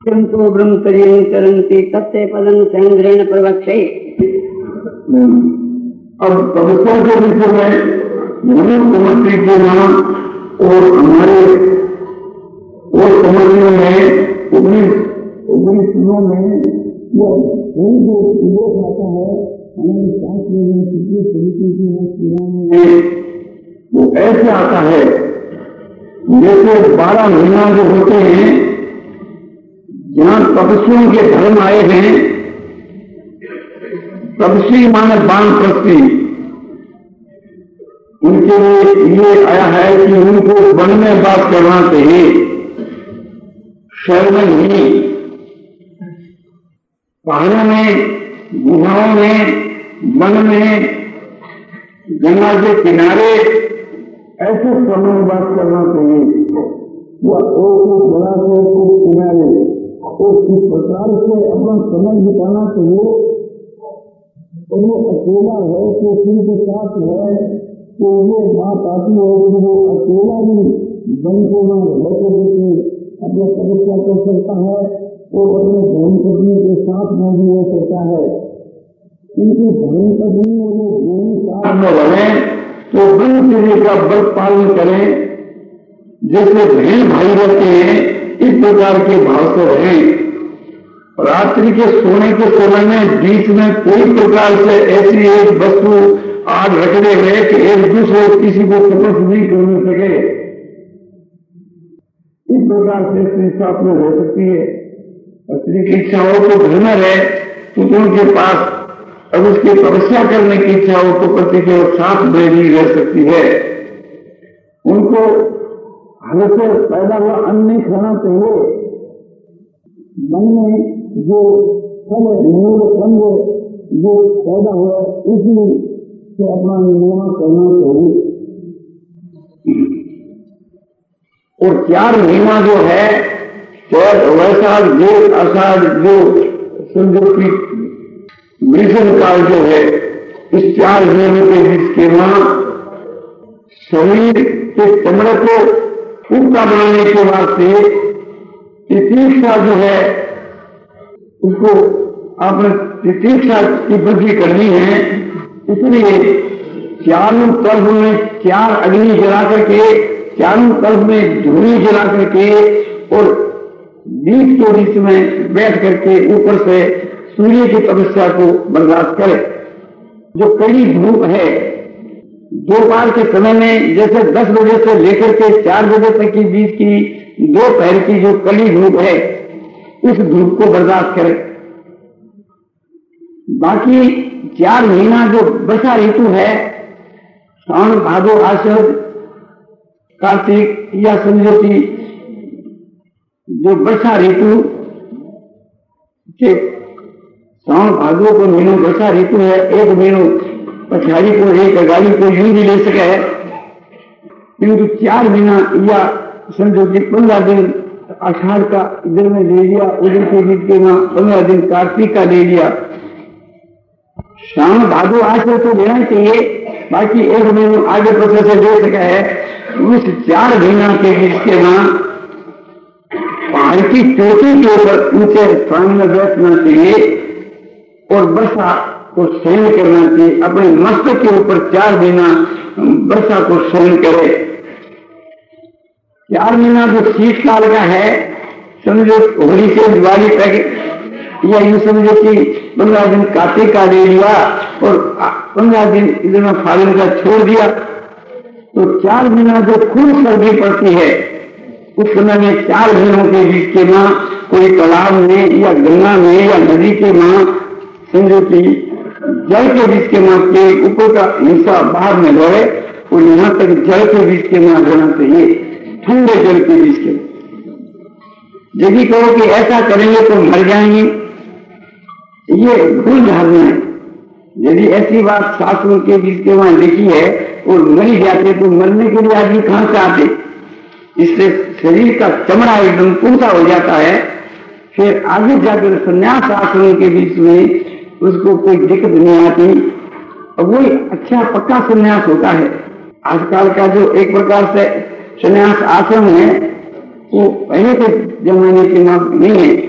तो ब्रह्मचर्यं चरन्ति तत्ते पदं सेन्द्रेण प्रवक्षे। अब तपस्या के विषय में समझने के नाम और हमारे वो समझने में उपनिषदों में जो आता है हमारे शास्त्र में कितने तरीके की वो ऐसे आता है जैसे 12 महीना जो होते हैं जहां तपस्वियों के धर्म आए हैं। तपस्वी माने वानप्रस्थी, उनके लिए ये आया है कि उनको वन में बात करना चाहिए, शहर में नहीं। पहाड़ों में, गुहाओं में, वन में, गंगा के किनारे ऐसे समय में बात करना चाहिए या बड़ा से किनारे किस प्रकार से अपना समय बिताना चाहिए। और वो अकेला है कि किसी के साथ है तो ये बात आती है कि वो अकेला भी वन को न रहकर देखे अपने तपस्या कर सकता है और अपने धर्मपत्नी के साथ में भी रह सकता है। उनकी धर्मपत्नी और वो साथ में रहे तो ब्रह्मचर्य का व्रत पालन करें, जैसे बहन भाई रहते हैं इस प्रकार के भाव से रहें। रात्रि के सोने के समय में बीच में कोई प्रकार से ऐसी एक वस्तु आग रखने गए कि एक दूसरे किसी को तपस नहीं करने सके। इस प्रकार से स्त्री साथ में हो सकती है। स्त्री की इच्छा हो तो घर में रहे तो उनके पास, अब उसकी तपस्या करने की इच्छा हो तो पति के साथ में भी रह सकती है। उनको हमेशा पैदा हुआ अन्न नहीं खाना चाहिए। मन में जो फल मूल संग जो पैदा हुआ इसी से अपना निर्माण करना चाहिए। और 4 महीना जो है वैशाख जेठ आषाढ़ जो समझो की ग्रीष्म काल जो है, इस 4 महीने के बीच के मां शरीर के चमड़े को पुख्ता बनाने के वास्ते तितीक्षा जो है उसको आपने तितीक्षा की वृद्धि करनी है। इसलिए चारों तरफ में 4 अग्नि जला करके, चारों तरफ में धूनी जला करके और बीच के बीच में बैठ करके ऊपर से सूर्य की तपस्या को बर्दाश्त करे। जो कड़ी धूप है दोपहर के समय में, जैसे 10 बजे से लेकर के 4 बजे तक के बीच की दोपहर की जो कड़ी धूप है उस धूप को बर्दाश्त करे। बाकी 4 महीना जो वर्षा ऋतु है, सावन भादो आषाढ़ कार्तिक या समझो कि जो वर्षा ऋतु के सावन भादो को महीनों वर्षा ऋतु है। एक महीनों पछाड़ी को, एक गाड़ी को यूं भी ले सके है, किंतु 4 महीना या समझो कि 15 दिन आषाढ़ का इधर में ले लिया, उधर के बीच के मां 15 दिन कार्तिक का ले लिया। सावन भादो आषाढ़ तो लेना चाहिए, बाकी एक महीनों आगे पीछे से ले सका है। उस 4 महीना के बीच के मां पहाड़ की चोटी के ऊपर ऊंचे स्थान में बैठना चाहिए और वर्षा को सहन करना चाहिए। अपने मस्तक के ऊपर 4 महीना वर्षा को सहन करे। 4 महीना जो शीतकाल का है, समझो होली से दिवाली तक, या यूं समझो कि 15 दिन कार्तिक का ले लिया और 15 दिन इधर में फागुन का छोड़ दिया, तो 4 महीना जो खूब सर्दी पड़ती है उस समय में 4 महीनों के बीच के मां कोई तालाब में या गंगा में या नदी के मां समझो कि जल के बीच के मां के ऊपर का हिस्सा बाहर में रहे और यहाँ तक जल के बीच के मां रहना चाहिए, ठंडे जल के बीच के। यदि कहो कि ऐसा करेंगे तो मर जाएंगे, ये भूल धारणा है। यदि ऐसी बात शास्त्रों के बीच के वहां लिखी है और मर जाते तो मरने के लिए आदमी कहां से आते। इससे शरीर का चमड़ा एकदम पूरा हो जाता है। फिर आगे जाकर संन्यास आश्रम के बीच में उसको कोई दिक्कत नहीं आती और वही अच्छा पक्का संन्यास होता है। आजकल का जो एक प्रकार से संन्यास आश्रम है वो पहले के जमाने के नाम नहीं है।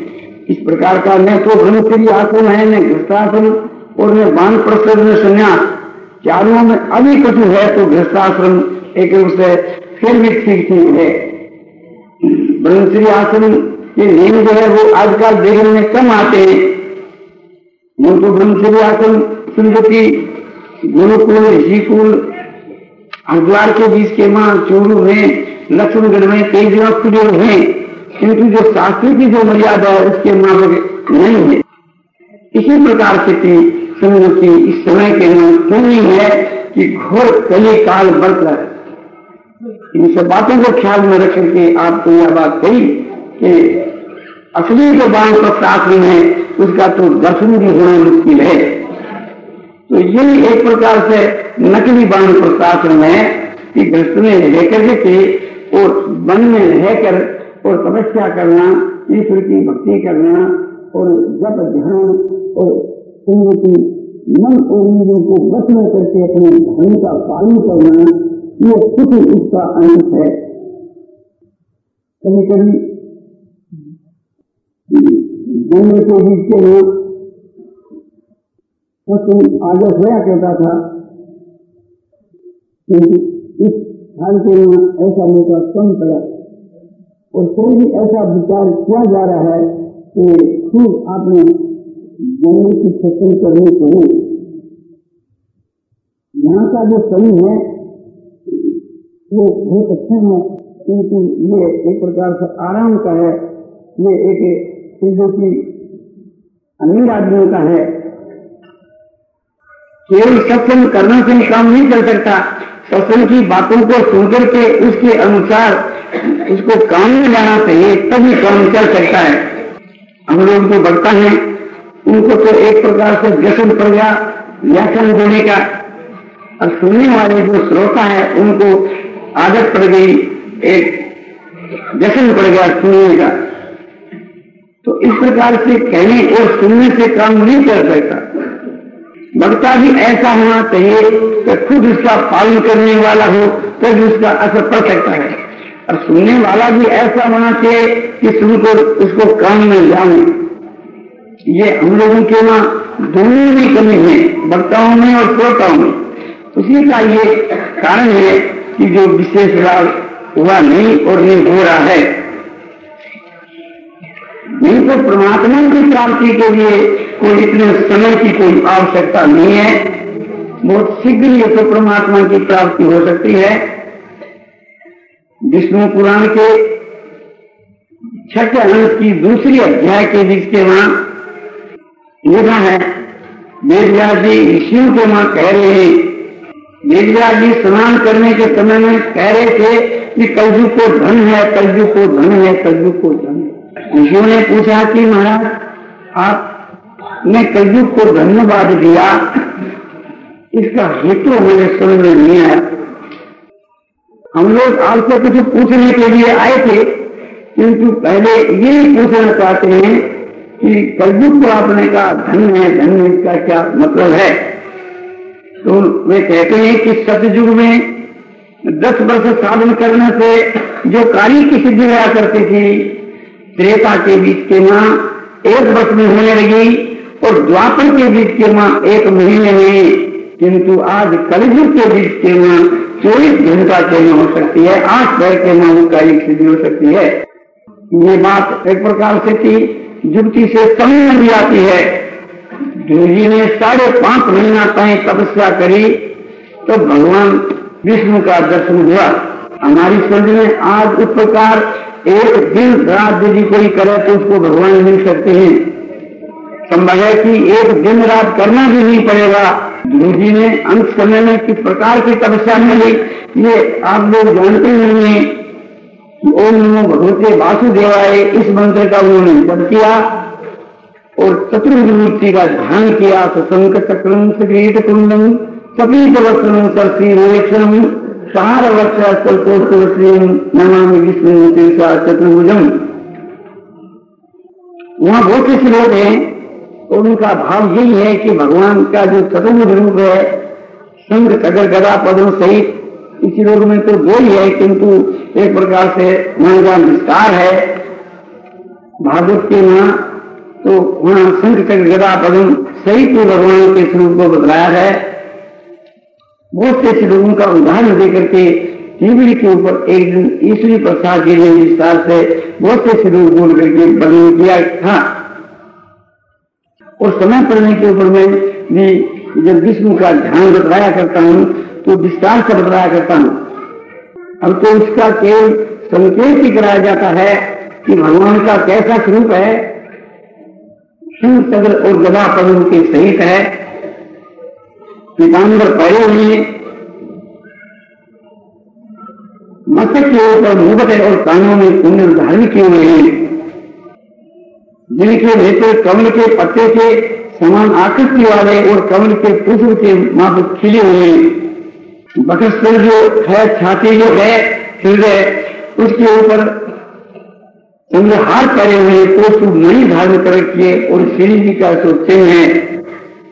इस प्रकार का न तो ब्रह्मचर्य आश्रम है, न गृहस्थाश्रम और न वानप्रस्थ न संन्यास, चारों में अभी कटु है तो गृहस्थाश्रम एक रूप से फिर भी ठीक है। ब्रह्मचर्य आश्रम के नियम जो है वो आजकल देखने में कम आते हैं। वो तो ब्रह्मचर्य आश्रम समझो कि गुरुकुल, ऋषिकुल, हरिद्वार के बीच के मां चूरू में, लक्ष्मणगढ़ में कई जगह खुले हैं, किंतु जो शास्त्र की जो मर्यादा है उसके माफक नहीं है। इसी प्रकार से समझो कि इस समय के नाम नहीं है कि घोर कली काल बढ़ रहा है। इन सब बातों को ख्याल में रख करके आपको यह बात कही कि असली जो वानप्रस्थ आश्रम है उसका तो दर्शन भी होना मुश्किल है। तो यही एक प्रकार से नकली वानप्रस्थ आश्रम है कि गृहस्थ में रहकर के और वन में रहकर और तपस्या करना, ईश्वर की भक्ति करना और जप ध्यान और संगति मन और इंद्रियों को वश में करके अपने धर्म का पालन करना, ये कुछ उसका अंत है। कभी कभी जन्म के बीच के लोग आगे होया कहता था, किंतु इस हाल के लिए ऐसा मौका कम पड़ा और फिर भी ऐसा विचार किया जा रहा है कि खूब आपने जन्म की सत्संग करनी चाहिए। यहाँ का जो समय है वो बहुत अच्छा है, किंतु ये एक प्रकार से आराम का है, ये एक जो कि अमीर आदमियों का है। केवल सत्संग करने से काम नहीं चल सकता, सत्संग की बातों को सुनकर के उसके अनुसार उसको काम में लाना चाहिए, तभी काम चल सकता है। हम लोग जो बढ़ता है उनको तो एक प्रकार से व्यसन पड़ गया व्याख्यान देने का, और सुनने वाले जो श्रोता है उनको आदत पड़ गई, एक व्यसन पड़ गया सुनने का। तो इस प्रकार से कहने और सुनने से काम नहीं चल सकता। वक्ता भी ऐसा होना चाहिए कि खुद उसका पालन करने वाला हो तभी उसका असर पड़ सकता है, और सुनने वाला भी ऐसा होना चाहिए कि सुनकर उसको काम में लाए। ये हम लोगों के वहां दोनों भी कमी है, वक्ताओं में और श्रोताओं में। उसी का ये कारण है कि जो विशेष लाभ हुआ नहीं और नहीं हो रहा है। नहीं तो परमात्मा की प्राप्ति के लिए कोई इतने समय की कोई आवश्यकता नहीं है, बहुत शीघ्र ये तो परमात्मा की प्राप्ति हो सकती है। विष्णु पुराण के छठे अंश की दूसरी अध्याय के बीच के वहां लिखा है, वेदव्यास जी ऋषियों के वहां कह रहे हैं, वेदव्यास जी स्नान करने के समय में कह रहे थे कि कलयुग को धन है, कलयुग को धन है, कलयुग को धन है। ऋषियों ने पूछा कि महाराज आपने कलयुग को धन्यवाद दिया, इसका हेतु हमें समझ में नहीं आया। हम लोग आपसे कुछ पूछने के लिए आए थे, किंतु पहले ये पूछना चाहते हैं कि कलयुग को आपने कहा धन है, धन इसका क्या मतलब है। तो वे कहते हैं कि सतयुग में 10 वर्ष साधन करने से जो कार्य की सिद्धि हुआ करती थी, त्रेता के बीच के मां 1 वर्ष में होने लगी और द्वापर के बीच के मां 1 महीने में, किंतु आज कलयुग के बीच के मां 24 घंटा के में हो सकती है, 8 पैर के मां कार्य की सिद्धि हो सकती है। ये बात एक प्रकार से थी युक्ति से समझ में भी आती है। जी ने 5.5 महीना तक तपस्या करी तो भगवान विष्णु का दर्शन हुआ। हमारी समझ में आज उस प्रकार एक दिन रात यदि कोई करे तो उसको भगवान मिल सकते हैं। संभव है कि एक दिन रात करना भी नहीं पड़ेगा। गुरु जी ने अंत समय में किस प्रकार की तपस्या मिली ये आप लोग जानते नहीं है कि ओम नमो भगवते वासुदेवाय इस मंत्र का उन्होंने जप किया और चतुर्विभूति का ध्यान किया। तो शंकर चक्रम सगीत कुंडम सपीत वस्त्रम सरसी रोक्षणम सार वर्षा नमामि विष्णु चतुर्भुजम। वहां बहुत से श्लोक हैं और उनका भाव यही है कि भगवान का जो चतुर्भुज रूप है, शंख चक्र गदा पद्म सहित, इस लोक में तो 2 ही है, किंतु एक प्रकार से वहां का विस्तार है। भागवत के वहां तो वहां शंख चक्र गदा पद्म सहित भगवान के स्वरूप को बतलाया है। बहुत से श्लोकों का उदाहरण देकर के टीवी के ऊपर एक दिन ईश्वरी प्रसाद जी ने विस्तार से बहुत से श्लोक बोल करके वर्णन किया था। और समय पड़ने के ऊपर मैं भी जब विष्णु का ध्यान बतलाया करता हूँ तो विस्तार से बतलाया करता हूँ। अब तो उसका केवल संकेत ही कराया जाता है कि भगवान का कैसा स्वरूप है, शंख चक्र और गदा पद्म के सहित है, पीतांबर पहरे हुए, मस्तक के ऊपर मुकुट है और कानों में कुंडल धारण किए हुए हैं, जिनके नेत्र कमल के पत्ते के समान आकृति वाले और कमल के पुष्प के माफक खिले हुए हैं। बकस्तर जो है, छाती जो है, हृदय, उसके ऊपर चंद्रहार करे हुए पुष्प मणि धारण कर रखिए और श्री जी का जो चिन्ह है।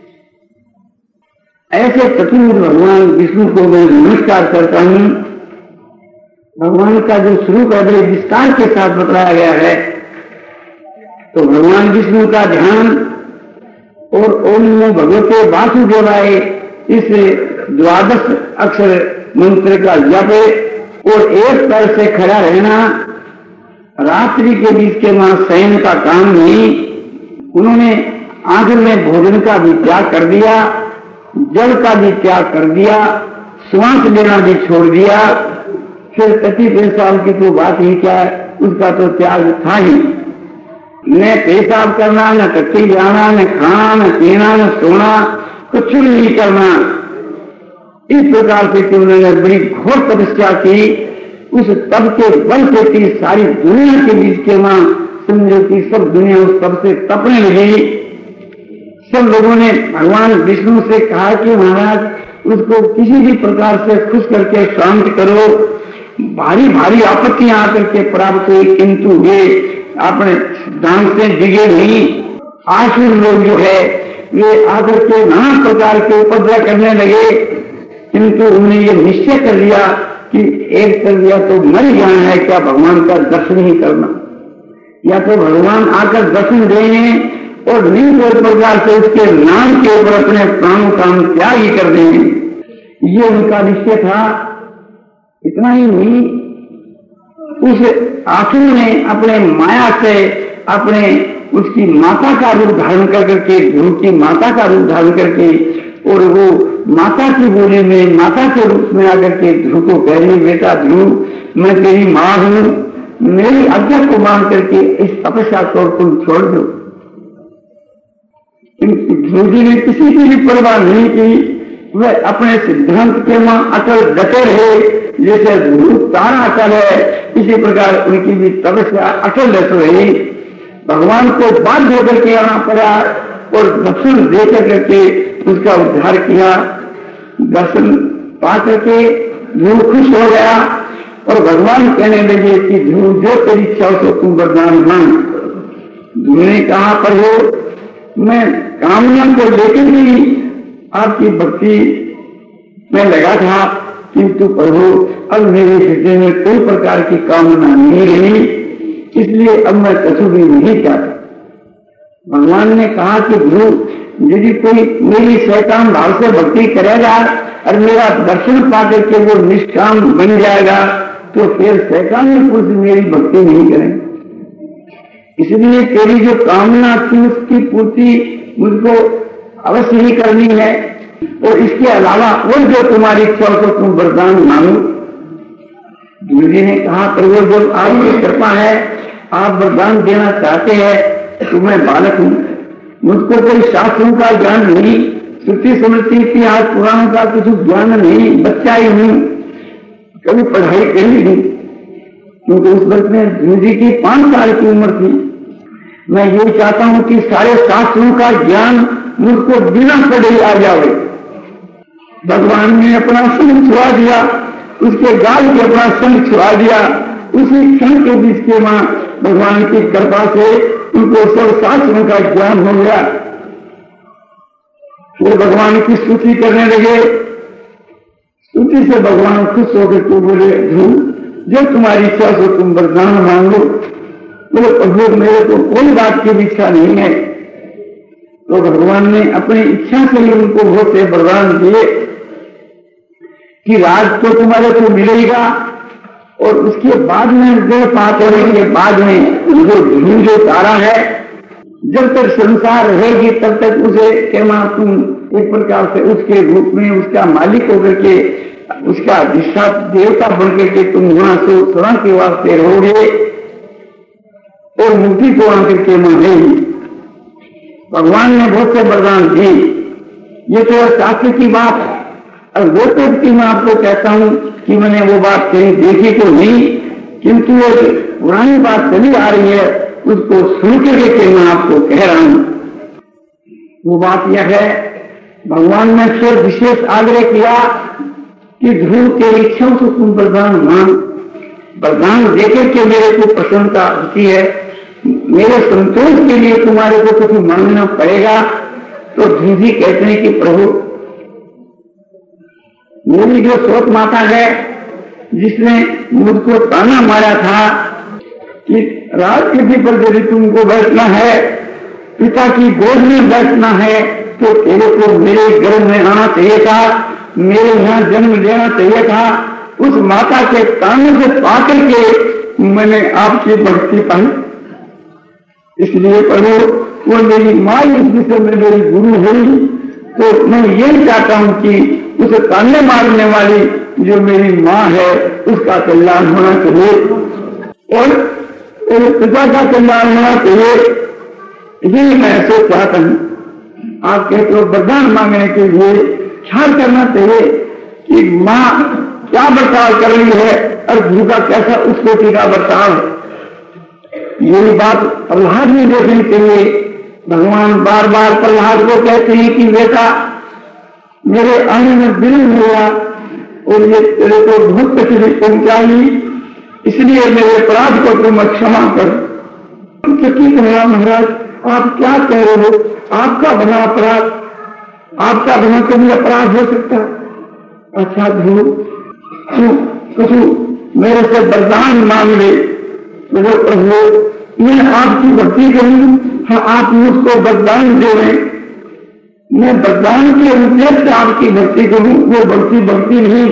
ऐसे चतुर्थ भगवान विष्णु को मैं नमस्कार करता हूँ। भगवान का जो स्वरूप है बड़े विस्तार के साथ बताया गया है। तो भगवान विष्णु का ध्यान और ओम नमो भगवते वासुदेवाय इस 12 अक्षर मंत्र का जप और एक पैर से खड़ा रहना, रात्रि के बीच के वहां शयन का काम नहीं। उन्होंने आखिर में भोजन का भी त्याग कर दिया, जल का भी त्याग कर दिया, श्वास लेना भी छोड़ दिया। फिर 35 साल की तो बात ही क्या, उसका तो त्याग था ही। न पेशाब करना, न टट्टी जाना, न खाना, न पीना, न सोना, कुछ नहीं करना। इस प्रकार से उन्होंने बड़ी घोर तपस्या की। उस तप के बल से की सारी दुनिया के बीच के वहां समझो कि सब दुनिया उस तप से तपने लगी। सब लोगों ने भगवान विष्णु से कहा कि महाराज उसको किसी भी प्रकार से खुश करके शांत करो। भारी भारी आपत्तियां आकर के प्राप्त हुई, किंतु वे अपने दान से डिगे नहीं। आसुर लोग जो है वे आकर के नाना प्रकार के उपद्रव करने लगे, किंतु उन्होंने ये निश्चय कर लिया कि एक कर दिया तो मर जाना है, क्या भगवान का दर्शन ही करना, या तो भगवान आकर दर्शन देंगे और नहीं कोई प्रकार से उसके नाम के ऊपर अपने प्राणों का त्याग ही कर देंगे। ये उनका निश्चय था। इतना ही नहीं, उस आसुर ने अपने माया से अपने उसकी माता का रूप धारण करके, ध्रुव की माता का रूप धारण करके, और वो माता की बोली में माता के रूप में आकर के ध्रुव को कह रही, बेटा ध्रुव मैं तेरी माँ हूं, मेरी आज्ञा को मान करके इस तपस्या को तुम छोड़ दो। ध्रुव जी ने किसी की भी परवाह नहीं की। वह अपने सिद्धांत के वहां अटल डटे रहे। जैसे ध्रुव तारा अटल है, इसी प्रकार उनकी भी तपस्या अटल डट रही। भगवान को बाध्य होकर के आना पड़ा और दर्शन देकर करके उसका उद्धार किया। दर्शन पा करके ध्रुव खुश हो गया और भगवान कहने लगे कि ध्रुव जो तेरी इच्छा हो तुम वरदान मांग। ध्रुव ने कहा प्रभु मैं कामना को लेकर भी आपकी भक्ति में लगा था, किंतु प्रभु अब मेरे हृदय में कोई प्रकार की कामना नहीं रही, इसलिए अब मैं कछु भी नहीं चाहता। भगवान ने कहा कि ध्रुव यदि कोई मेरी शैतान भाव से भक्ति करेगा और मेरा दर्शन पा करके वो निष्काम बन जाएगा तो फिर शैतान पुरुष मेरी भक्ति नहीं करेंगे। इसलिए तेरी जो कामना थी उसकी पूर्ति मुझको अवश्य ही करनी है, और इसके अलावा और जो तुम्हारी इच्छा हो तुम वरदान मांगो। गुरु जी ने कहा प्रभु जब आपकी कृपा है, आप वरदान देना चाहते हैं तो मैं बालक हूं, मुझको कोई शास्त्रों का ज्ञान नहीं, श्रुति स्मृति इतिहास पुराणों का कुछ ज्ञान नहीं, बच्चा ही हूं, कभी पढ़ाई करी नहीं, क्योंकि उस वक्त में गुरु जी की 5 साल की उम्र थी। मैं ये चाहता हूं कि सारे शास्त्रों का ज्ञान मुझको बिना पढ़े आ जाए। भगवान ने अपना संग छुड़ा दिया, उसके गाल पे अपना संग छुड़ा दिया। उसी क्षण के बीच के मां भगवान की कृपा से उनको सब शास्त्रों का ज्ञान हो गया। वो भगवान की स्तुति करने लगे। स्तुति से भगवान खुश होकर तो बोले ध्रुव जो तुम्हारी इच्छा हो तुम वरदान मांगो। बोले प्रभु मेरे को कोई बात की इच्छा नहीं है। तो भगवान ने अपनी इच्छा से ही उनको बहुत से वरदान दिए कि राज तो तुम्हारे को मिलेगा, और उसके बाद में जो पाप होने के बाद में जो धूम जो तारा है, जब तक संसार रहेगी तब तक उसे कहना तुम एक प्रकार से उसके रूप में उसका मालिक होकर के, उसका अधिष्ठाता देवता बनकर के तुम वहां से सदा के वास्ते रहोगे और मुक्ति को आकर के मांगेगी। भगवान ने बहुत से वरदान दिए। ये तो शास्त्र की बात है, और वो तो कि मैं आपको कहता हूं कि मैंने वो बात कहीं देखी तो नहीं, किंतु वो पुरानी बात चली आ रही है, उसको सुन करके मैं आपको कह रहा हूं। वो बात यह है, भगवान ने फिर विशेष आग्रह किया कि ध्रुव के इच्छाओं को तुम वरदान मांग, वरदान देकर के मेरे को प्रसन्नता होती है, मेरे संतोष के लिए तुम्हारे को कुछ मांगना पड़ेगा। तो ध्रुव जी कहते हैं कि प्रभु मेरी जो सोच माता है, जिसने मुझको ताना मारा था कि राजगद्दी पर यदि तुमको बैठना है, पिता की गोद में बैठना है, तो तेरे को मेरे गर्भ में आना चाहिए था, मेरे यहाँ जन्म लेना चाहिए था। उस माता के ताने से पाकर के मैंने आपकी भक्ति पाई, इसलिए प्रभु वो मेरी माँ इस विषय में मेरी गुरु हुई, तो मैं यही चाहता हूं कि उस ताने मारने वाली जो मेरी माँ है उसका कल्याण होना चाहिए और मेरे पिता का कल्याण होना चाहिए। यही मैं ऐसे चाहता हूं। आप कहते हो वरदान मांगने के लिए ख्याल करना चाहिए कि माँ क्या बर्ताव कर रही है और गुरु का कैसा उस कोटि का बर्ताव है। यही बात प्रहलाद में देखनी चाहिए। भगवान बार बार प्रहलाद को कहते हैं कि बेटा मेरे आने में दिल हुआ और ये तेरे को बहुत तकलीफ पहुंचाई, इसलिए मेरे अपराध को तुम क्षमा कर। महाराज आप क्या कह रहे हो, आपका बना अपराध, आपका बना कभी अपराध हो सकता? अच्छा ध्रुव कुछ मेरे से वरदान मांग ले। बोले प्रभु मैं आपकी भक्ति करूं, हाँ आप मुझको वरदान दे रहे, मैं वरदान के उद्देश्य से आपकी भक्ति करूं, वो भक्ति नहीं,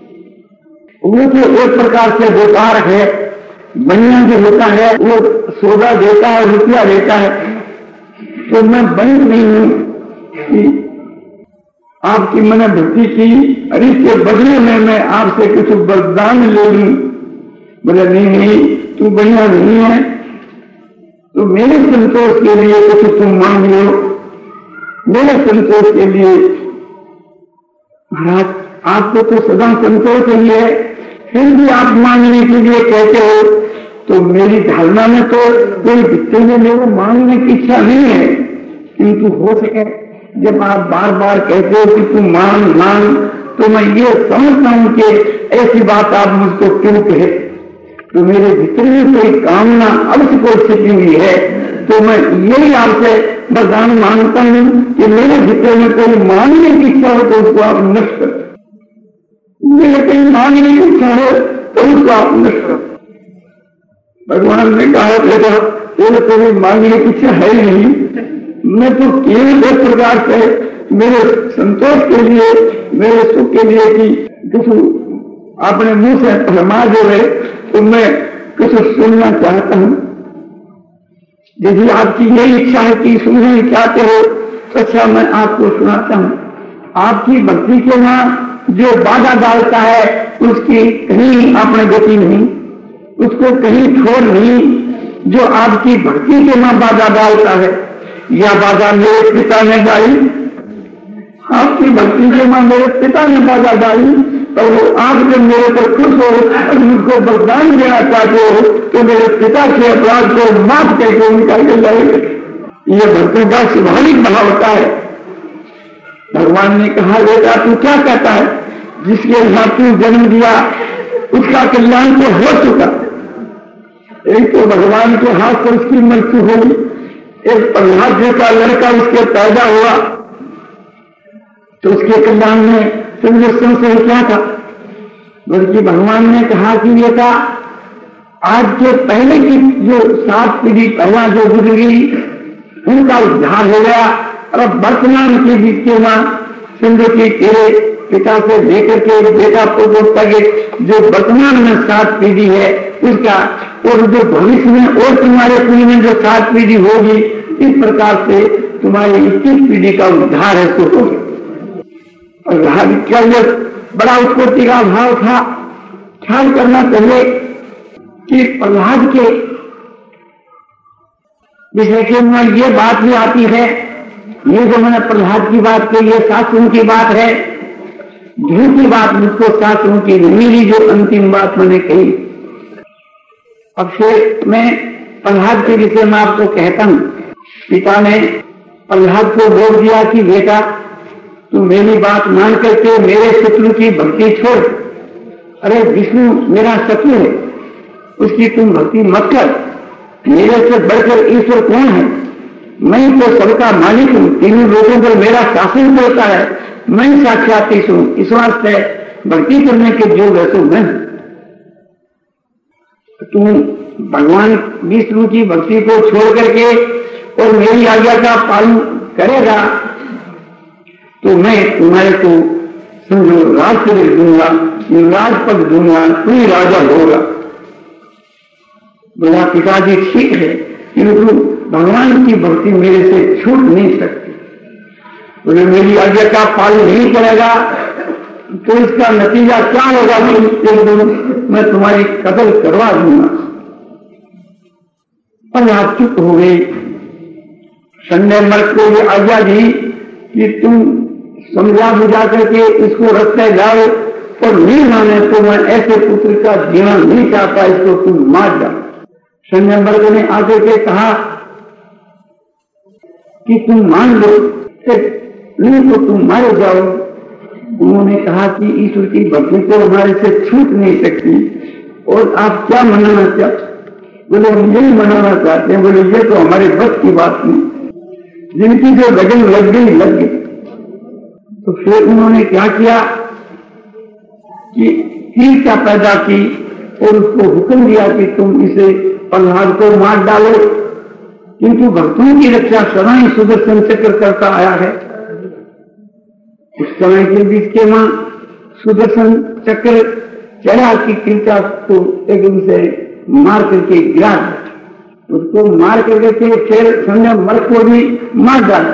वो तो एक प्रकार से व्यापार है। बनिया जो होता है वो सौदा देता है, रुपया देता है, तो मैं बंद नहीं हूं कि आपकी मैंने भक्ति की और इसके बदले में मैं आपसे कुछ वरदान ले लूं। बोले नहीं तू बढ़िया नहीं है, तो मेरे संतोष के लिए कुछ तुम मांग लो, मेरे संतोष के लिए। महाराज आपको तो सदा संतोष ही है, फिर भी आप मांगने के लिए कहते हो, तो मेरी धारणा में तो कोई दिखते में मेरे मांगने की इच्छा नहीं है, किंतु हो सके जब आप बार बार कहते हो कि तुम मांग, तो मैं ये समझता हूं कि ऐसी बात आप मुझको क्यों कहे, तो मेरे भीतर में कोई कामना अवश्य को छिपी हुई है, तो मैं यही आपसे वरदान मांगता हूं कि मेरे भीतर में कोई मांगने की इच्छा हो तो उसको आप नष्ट करो, मेरे कहीं मांगने की इच्छा हो तो उसको आप नष्ट करो। भगवान ने कहा बेटा तेरे कोई मांगने की इच्छा है नहीं, मैं तो केवल एक प्रकार से मेरे संतोष के लिए, मेरे सुख के लिए कि कुछ अपने मुंह से फरमा दे, तो मैं कुछ सुनना चाहता हूं। यदि आपकी यही इच्छा है कि सुनना चाहते हो तो अच्छा मैं आपको सुनाता हूं। आपकी भक्ति के वहां जो बाधा डालता है उसकी कहीं आपने गति नहीं, उसको कहीं छोड़ नहीं। जो आपकी भक्ति के वहां बाधा डालता है, यह बाधा मेरे पिता ने डाली, आपकी भक्ति के वहां मेरे पिता ने बाधा डाली, तो आप जब मेरे पर खुश हो और मुझको वरदान देना चाहते हो तो मेरे पिता के अपराध को माफ करके उनका जाएगा। ये भक्तों का स्वाभाविक भाव होता है। भगवान ने कहा बेटा तू क्या कहता है, जिसके यहाँ तू जन्म दिया उसका कल्याण तो हो चुका। एक तो भगवान के हाथ से उसकी मृत्यु हुई, एक प्रहलाद जी का लड़का उसके पैदा हुआ, तो उसके कल्याण में संरक्षण से क्या था? बल्कि भगवान ने कहा कि बेटा आज के पहले की जो 7 पीढ़ी पहला जो गुजरी उनका उद्धार हो गया। और अब वर्तमान के बीच के मां समझो कि तेरे पिता से लेकर के बेटा पोतों तक जो वर्तमान में 7 पीढ़ी है उसका, और जो भविष्य में और तुम्हारे पीढ़ी में जो 7 पीढ़ी होगी, इस प्रकार से तुम्हारी 21 पीढ़ी का उद्धार है। तो और क्या बड़ा उत्पत्ति का भाव था। ख्याल करना चाहिए कि प्रहलाद के विषय के में ये बात भी आती है, ये जो मैंने प्रहलाद की बात कही ये शास्त्रों की बात है, झूठी बात मुझको शास्त्रों की नहीं मिली जो अंतिम बात मैंने कही। अब फिर मैं प्रहलाद के विषय में आपको कहता हूं। पिता ने प्रहलाद को बोल दिया कि बेटा तू मेरी बात मान करके मेरे शत्रु की भक्ति छोड़। अरे विष्णु मेरा शत्रु है, उसकी तुम भक्ति मत कर। मेरे से बढ़कर ईश्वर कौन है? मैं तो सबका मालिक हूं, तीनों लोगों पर मेरा शासन होता है, मैं साक्षात हूं। इस वास्ते भक्ति करने के योग्य है तो मैं। तुम भगवान विष्णु की भक्ति को छोड़ करके और मेरी आज्ञा का पालन करेगा तो मैं तुम्हारे को समझो राज दूंगा, राजपद दूंगा, तू ही राजा होगा। बोला पिताजी ठीक है, किंतु भगवान की भक्ति मेरे से छूट नहीं सकती। बोले मेरी आज्ञा का पालन नहीं करेगा तो इसका नतीजा क्या होगा कि मैं तुम्हारी कत्ल करवा दूंगा। और आप चुप हो गई। संजय मर्द को ये आज्ञा दी कि तुम समझा बुझा करके इसको रस्ते लाओ और नहीं माने तो मैं ऐसे पुत्र का जीवन नहीं चाहता, इसको तुम मार जाओ। संजय मर्द ने आकर के कहा कि तुम मान लो, नहीं तो तुम मारे जाओ। उन्होंने कहा कि ईश्वर की भक्ति तो हमारे से छूट नहीं सकती और आप क्या मनाना चाहते? बोले हम यही मनाना चाहते हैं। बोले ये तो हमारे बस की बात नहीं, जिनकी जो लगन लग गई। तो फिर उन्होंने क्या किया कि ईर्ष्या पैदा की और उसको हुक्म दिया कि तुम इसे प्रहलाद को मार डालो, किंतु भक्तों की रक्षा सदा ही सुदर्शन चक्र करता आया है। उस समय के बीच के मां सुदर्शन चक्र चढ़ा की कृपा को एकदम से मार करके गिरा, उसको मार करके फिर संजय मर्द को भी मार डाला।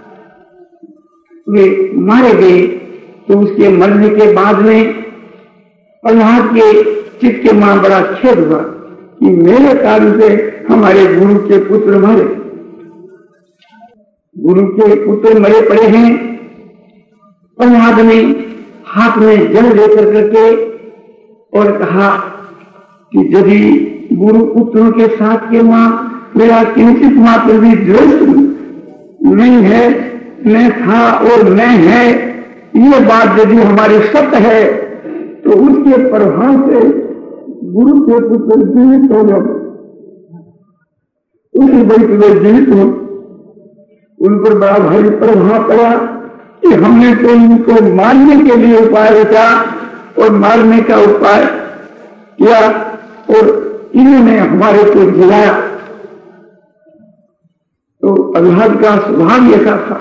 वे मारे गए। तो उसके मरने के बाद में प्रहलाद के चित्त के मां बड़ा खेद हुआ कि मेरे कारण से हमारे गुरु के पुत्र मरे, गुरु के पुत्र मरे पड़े हैं। प्रहलाद ने हाथ में जल लेकर करके और कहा कि यदि गुरु पुत्रों के साथ के मां मेरा किंचित मात्र भी द्वेष नहीं है, मैं था और मैं है, ये बात यदि हमारी सत्य है तो उसके प्रभाव से गुरु के पुत्र जीवित हो गए, उसी वक्त वे जीवित हो। उन पर बड़ा भारी प्रभाव पड़ा कि हमने तो इनको मारने के लिए उपाय रचा और मारने का उपाय किया और इन्होंने हमारे को जिलाया। तो प्रहलाद का स्वभाव ऐसा था।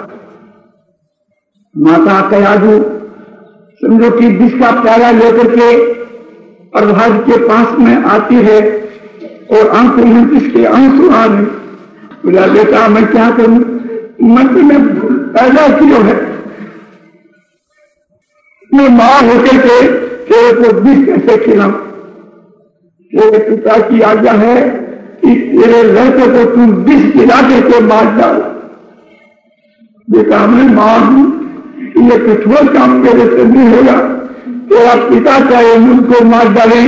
माता कयाधु समझो कि विष का प्याला लेकर के प्रहलाद के पास में आती है और आंखों में किसके आंसू आ गए। बोला बेटा मैं क्या करूं, मन में पैदा क्यों है, मैं मां होकर के तेरे को विष कैसे खिलाऊं? तेरे पिता की आज्ञा है कि तेरे लड़के को तुम विष खिला करके मार डालो। बेटा मैं मां हूं, ये कठोर काम मेरे से नहीं होगा। तेरा पिता चाहे मुझको मार डाले,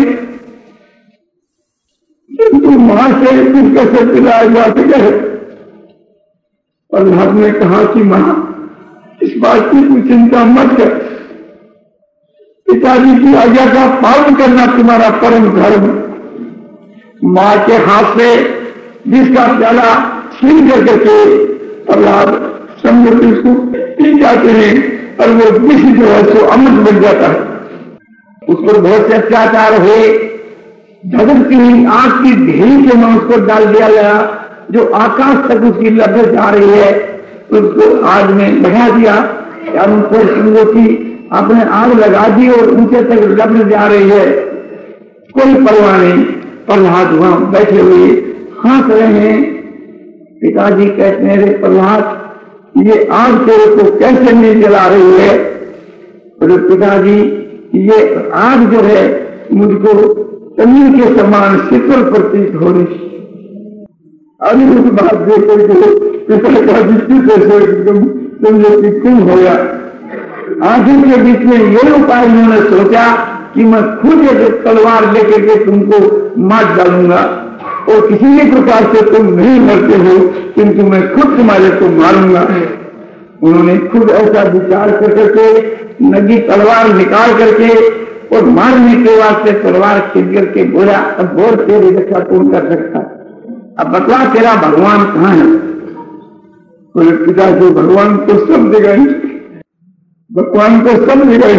किंतु मां से तुम कैसे पिलाया जा सके? प्रहलाद ने कहा कि मां इस बात की कोई चिंता मत कर, पिताजी की आज्ञा का पालन करना तुम्हारा परम धर्म। मां के हाथ से विष का प्याला छीन करके प्रहलाद समझो उसको पी जाते हैं और वो विष जो है सो अमृत बन जाता है। उस पर बहुत से अत्याचार हुए, जगत की आग की ढेरी के में उसको डाल दिया गया, जो आकाश तक उसकी लपट जा रही है, उसको आग में बढ़ा दिया। या उनको समझो कि आपने आग लगा दी और ऊंचे तक लपट जा रही है, कोई परवाह नहीं। प्रहलाद वहां बैठे हुए हंस रहे हैं। पिताजी कहते हैं, रे प्रहलाद, ये आग तेरे को कैसे नहीं जला रही है? तो पिताजी, ये आग जो है मुझको जमीन के समान शीतल प्रतीत हो रही। अभी उस बात देकर के पिता का दृष्टि एकदम समझो कि क्यों हो गया। आंखों के बीच में ये उपाय उन्होंने सोचा कि मैं खुद एक तलवार लेकर के तुमको मार डालूंगा और किसी भी प्रकार से तुम नहीं मरते हो, किंतु मैं खुद तुम्हारे को मारूंगा। उन्होंने खुद ऐसा विचार करके नगी तलवार निकाल करके और मारने के वास्ते तलवार खींच करके बोला, अब बोल तेरी रक्षा कौन कर सकता है? अब बतला तेरा भगवान कहाँ है? बोले, पिता जो भगवान को सब जगह, भगवान को सब जगह।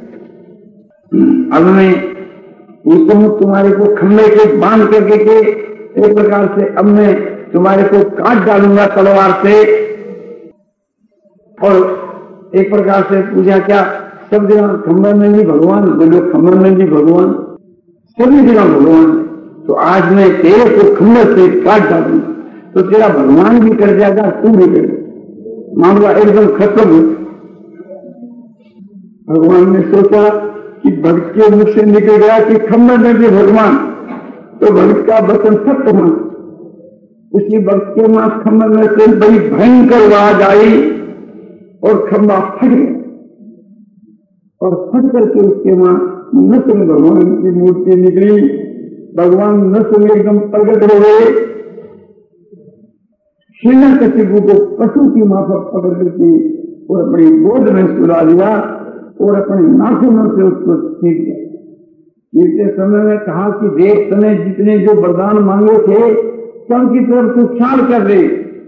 अब मैं उसको तुम्हारे को खंभे के बांध करके के एक प्रकार से अब मैं तुम्हारे को काट डालूंगा तलवार से। और एक प्रकार से पूछा, क्या सब जगह खंभे में भी भगवान? बोलो, खंभे में भी भगवान, सभी जगह भगवान। तो आज मैं तेरे को खंभे से काट डालूंगा तो तेरा भगवान भी कर जाएगा, तू भी कर, मामला एकदम खत्म हो। भगवान ने सोचा कि भक्त के मुख से निकल गया कि खंभे में भी भगवान, तो भक्त का वचन सत्य हुआ। उसी भक्त के मां खंभे में से बड़ी भयंकर आवाज आई और खंभा फट गया और फट करके उसके मां नृत्य में भगवान की मूर्ति निकली। भगवान नृत्य में एकदम प्रकट हो गए। हिरण्यकशिपु को पशु की माफक पकड़ करके और अपनी गोद में सुला लिया और अपने नाखूनों से उसको छीन दिया। छीनते समय में कहा कि देख, तने जितने जो वरदान मांगे थे सबकी तरफ तू ख्याल कर ले।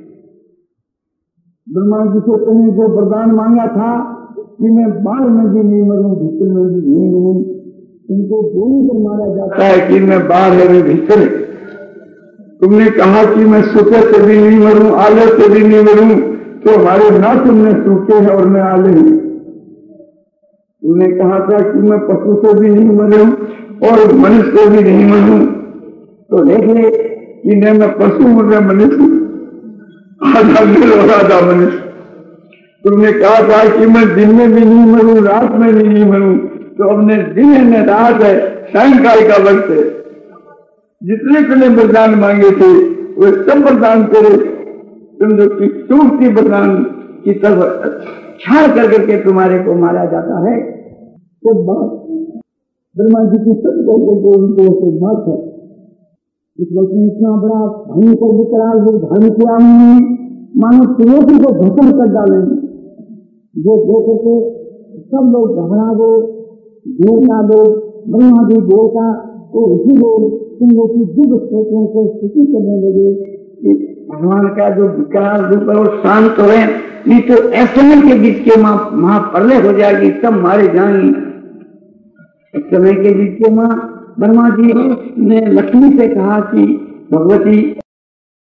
ब्रह्मा जी से तने जो वरदान मांगा था कि मैं बाढ़ में भी नहीं मरूं, भीतर में भी नहीं मरूं, तुमको दोनों पर मारा जाता है कि मैं बाढ़ में भीतर। तुमने कहा कि मैं सूखे से भी नहीं मरूं, आले से भी नहीं मरूं, तो हमारे ना तुमने सूखे हैं और मैं आले हूं। तुमने कहा था कि मैं पशु से भी नहीं मरूं और मनुष्य से भी नहीं मरूं, तो देख ले कि नहीं मैं पशु हूं, मैं मनुष्य, आधा दिल और आधा मनुष्य। तुमने कहा था कि मैं दिन में भी नहीं मरूं, रात में भी नहीं मरूं, तो अपने दिन में रात है, सायंकाल का वक्त है। जितने तुमने वरदान मांगे थे वो सब वरदान तेरे तुम जो की वरदान की तरफ छाड़ कर करके तुम्हारे को मारा जाता है। तो बात ब्रह्मा जी की सब करके उनको मत है। इस वक्त में इतना बड़ा भयंकर विकराल जो धर्म किया मानो त्रिलोकी को भस्म कर डालेंगे। जो देख के सब लोग घबरा गए, देवता लोग, ब्रह्मा जी देवता और ऋषि लोग तुम लोग की दिव्य स्त्रोतों को स्तुति करने लगे कि भगवान का जो विकराल रूप है वो शांत हो रहे, नहीं तो ऐसे के बीच के महाप्रलय हो जाएगी, सब मारे जाएंगे। इस समय के बीच के मां ब्रह्मा जी ने लक्ष्मी से कहा कि भगवती